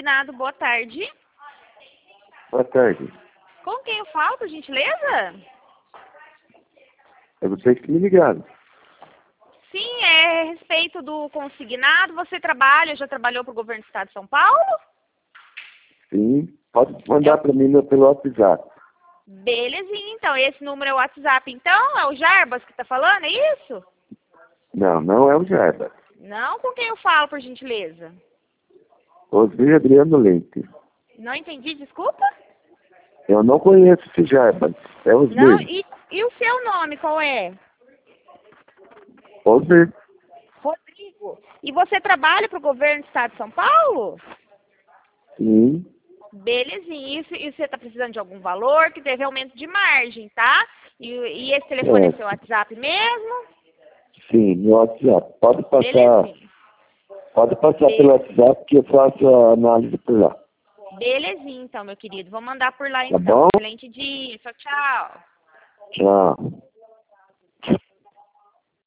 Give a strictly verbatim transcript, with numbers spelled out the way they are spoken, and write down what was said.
consignado, boa tarde. Boa tarde. Com quem eu falo, por gentileza? É vocês que me ligaram. Sim, é a respeito do consignado. Você trabalha, já trabalhou para o governo do estado de São Paulo? Sim. Pode mandar É... para mim no- pelo WhatsApp. Belezinha, então. Esse número é o WhatsApp, então? É o Jarbas que está falando, é isso? Não, não é o Jarbas. Não, com quem eu falo, por gentileza? Osir Adriano Leite. Não entendi, desculpa? Eu não conheço esse Jarbas. É Osir. Não, e, e o seu nome, qual é? Osir. Rodrigo. E você trabalha para o governo do estado de São Paulo? Sim. Belezinha. Isso, e você está precisando de algum valor que teve aumento de margem, tá? E, e esse telefone é, É. seu WhatsApp mesmo? Sim, no WhatsApp. Pode passar, Belezinha. pode passar Be pelo WhatsApp que eu faço a análise por lá. Belezinha, então, meu querido. Vou mandar por lá, Tá então. bom? Excelente dia. Tchau, tchau. Tchau.